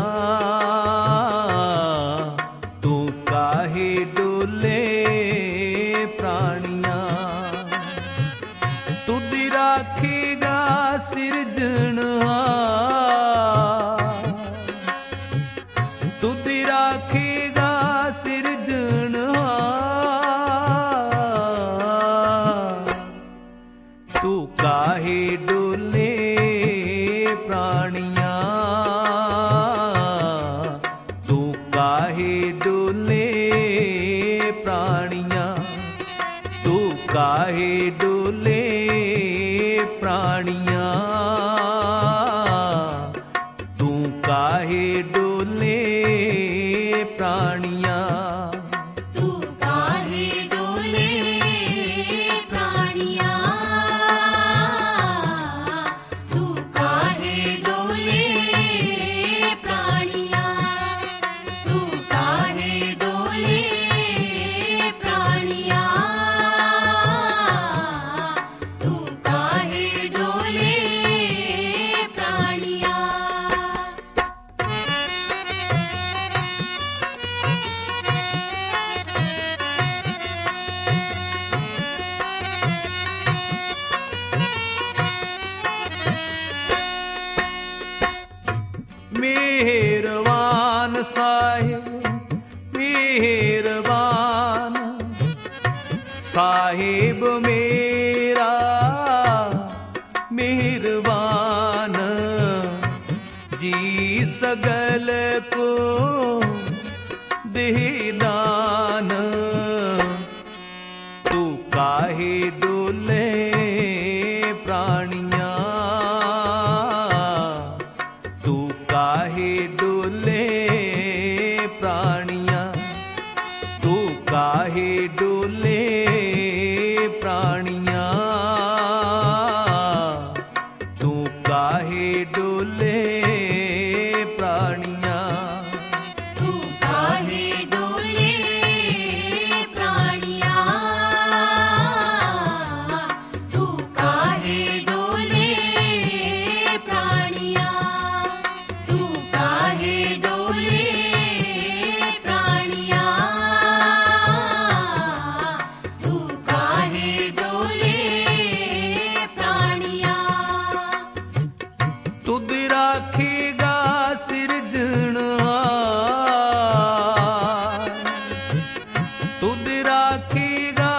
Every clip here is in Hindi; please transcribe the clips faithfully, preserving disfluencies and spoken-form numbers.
तू काहे डोले प्राणियां। तुद राखेगा सिरजनहार, तुद राखेगा सिरजनहार। तू काहे डोले प्राणियां, तू काहे डोले प्राणियां, तू काहे डोले प्राणियां, तू काहे डोले प्राणियां। मेहरबान साहिब मेहरबान, साहिब मेरा मेहरबान। जी सगल को दे दान, तू काहे डोले प्राणियां, तू काहे डोले प्राणियां, तू काहे डोले प्राणियां, तू काहे डोले प्राणियां। तू काहे डोले प्राणियां, तू काहे डोले प्राणियां, तू काहे डोले प्राणियां, तू काहे डोले प्राणियां। तुद राखेगा सिरजनहार, तुद राखेगा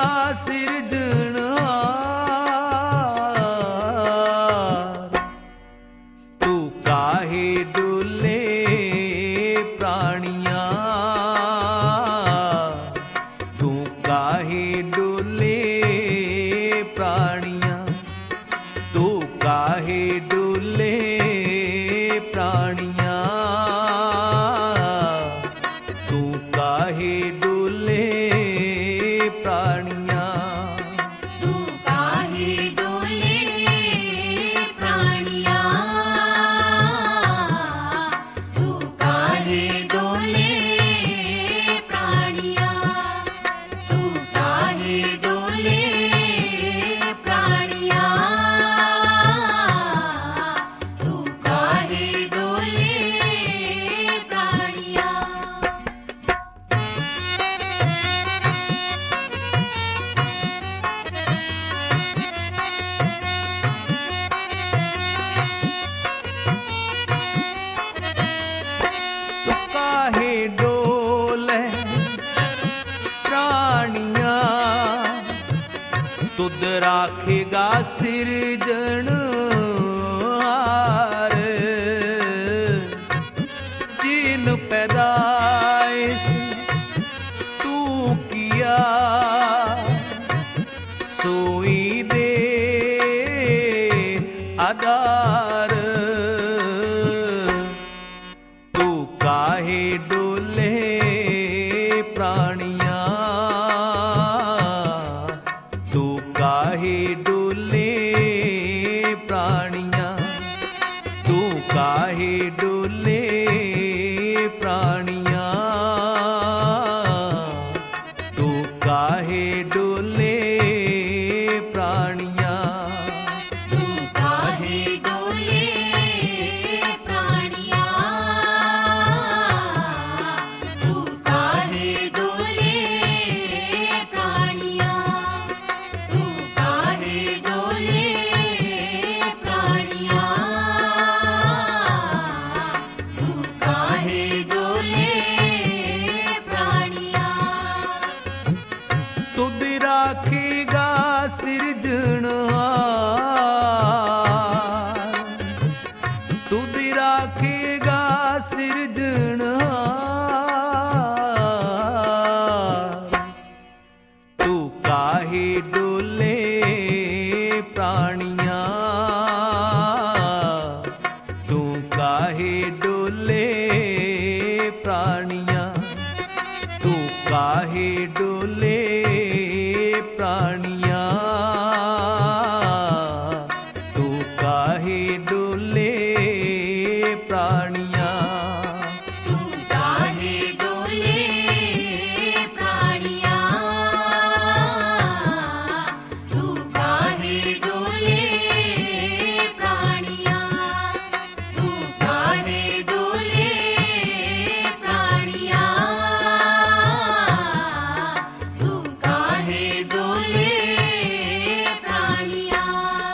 सिरजनहार। तू काहे डोले प्राणियां, तू काहे डोले प्राणियां, तू काहे डोले प्राणियां, तू काहे डोले प्राणियां। तू काहे डोले प्राणियां, तू काहे डोले प्राणियां, तू काहे डोले प्राणियां, तू काहे डोले प्राणियां। तू काहे डोले प्राणियां, तुद राखेगा सिरजनहार। जिन पैदाइश तू किया, सोई दे आधार। तू काहे डोले प्राणियां, तू काहे डोले प्राणियां, तू काहे डोले प्राणियां, तू काहे डोले प्राणियां। तू काहे डोले प्राणियां, सिरजनहार। तू काहे डोले प्राणियां, तू काहे डोले प्राणियां, तू काहे डोले प्राणियां, तू काहे डोले प्राणियां। तू काहे डोले प्राणियां, तू काहे डोले प्राणियां, तू काहे डोले प्राणियां, तू काहे डोले प्राणियां।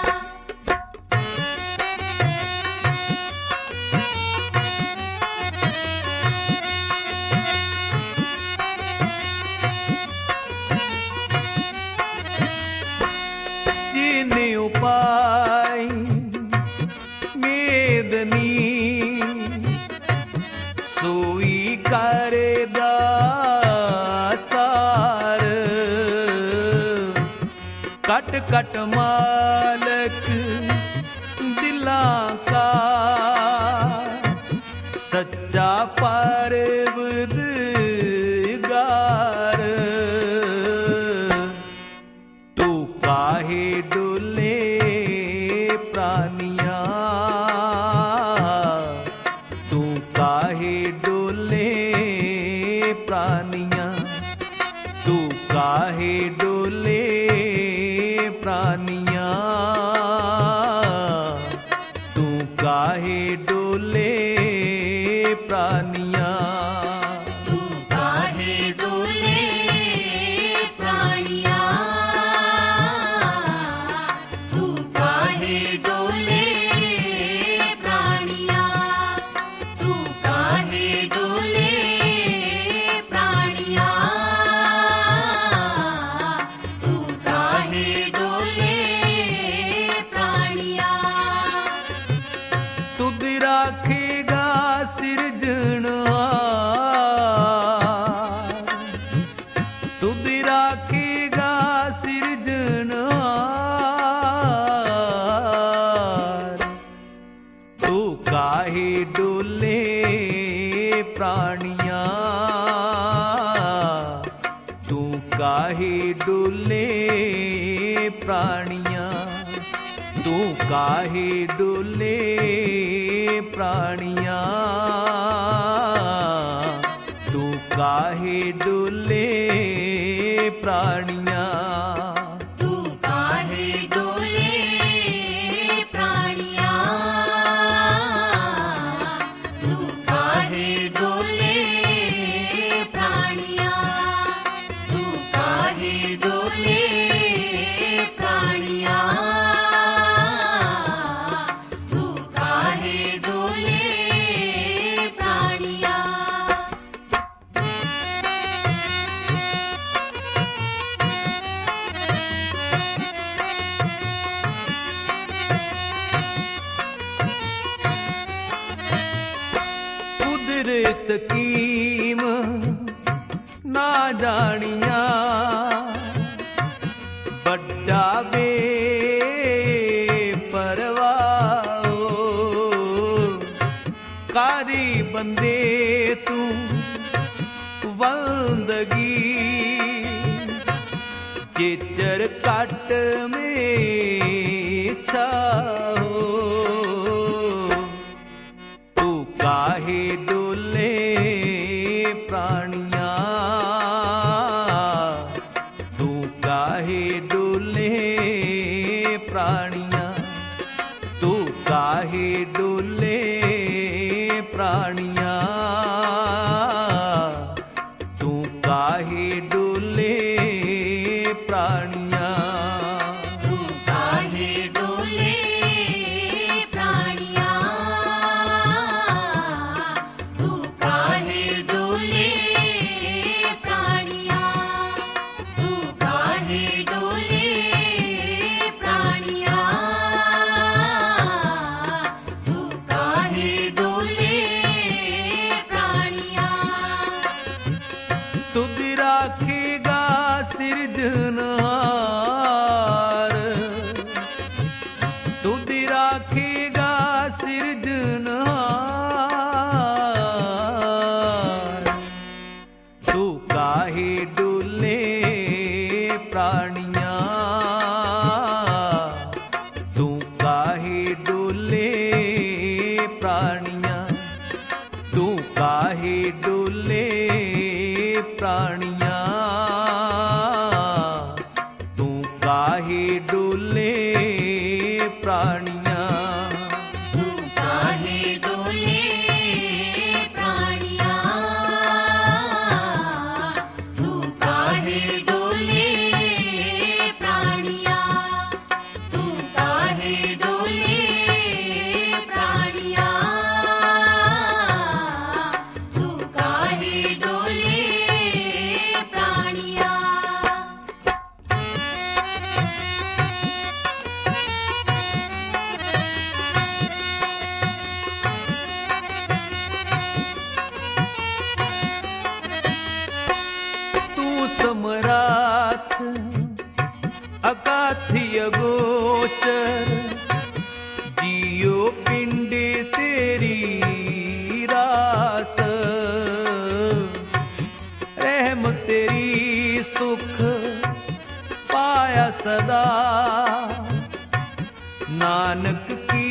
जिने उपाय मेदनी, सोई करे दासार। कट कट मालक दिलां का, सच्चा परवरदिगार। तू काहे डोले प्राणियां, तू काहे डोले प्राणियां, तू काहे डोले प्राणियां, तू काहे डोले प्राणियां। तू काहे डोले प्राणियां, तू काहे डोले प्राणियां, तू काहे डोले प्राणियां, तू काहे डोले प्राणियां। तुद राखेगा सिरजनहार, तुद राखेगा सिरजनहार। तू काहे डोले प्राणियां, तू काहे डोले प्राणियां, तू काहे डोले प्राणियां, तू काहे डोले प्राणियां। तू काहे डोले प्राणियां, तू काहे डोले प्राणियां, तू काहे डोले प्राणियां, तू काहे डोले प्राणियां। कुदरत कीम ना जानिया, बड्डा बे परवाह। कारी बंदे तू बंदगी, चेचर काट में छाओ। तू काहे डोले प्राणियां, तू काहे डोले प्राणियां, तू काहे डोले प्राणियां, तू काहे डोले प्राणियां। तू काहे डोले प्राणियां, तू काहे डोले काहे डोले प्राणिया, तू काहे डोले प्राणिया, तू काहे डोले प्राणिया, तू काहे डोले प्राणिया, तू काहे डोले प्राणिया, तू काहे डोले प्राणिया। समराथ अकाथिय गोचर, जियो पिंड तेरी रास, रहम तेरी सुख पाया सदा, नानक की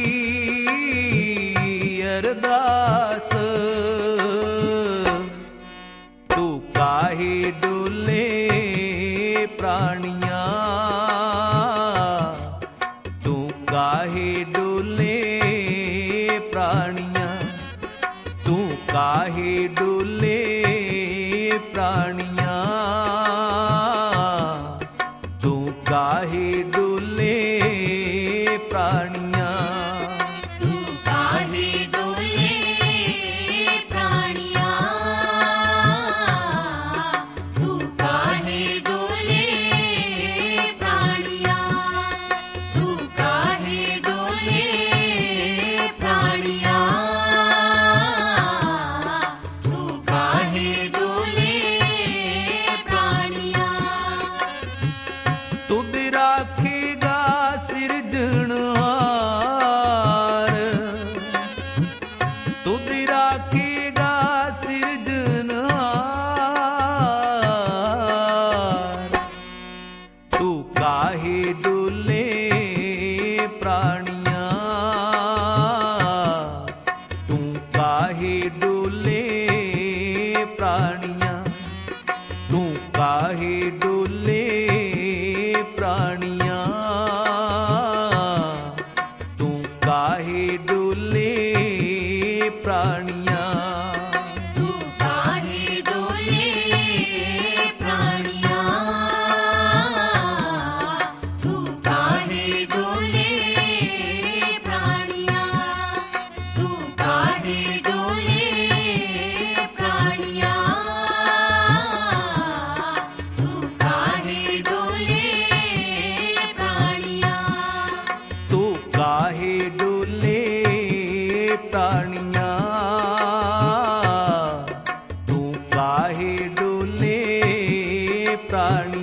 अरदास। तू काहे डोले प्राणिया, तू काहे डोले प्राणिया, तू काहे डोले प्राणिया, तू काहे डोले प्राणिया, तू काहे डोले प्राणिया, तू काहे डोले प्राणिया, तू काहे डोले प्राणिया, तू काहे डोले प्राणिया। तुद राखेगा सिरजनहार, तुद राखेगा सिरजनहार, तू काहे डोले प्राणिया, तू काहे डोले प्राणिया, तू काहे डोले प्राणिया, तू काहे डोले प्राणिया, तू काहे डोले प्राणिया, तू काहे डोले प्राणिया, तू काहे डोले प्राणिया, तू काहे डोले प्राणिया। तू काहे डोले प्राणिया, तू काहे डोले प्राणिया।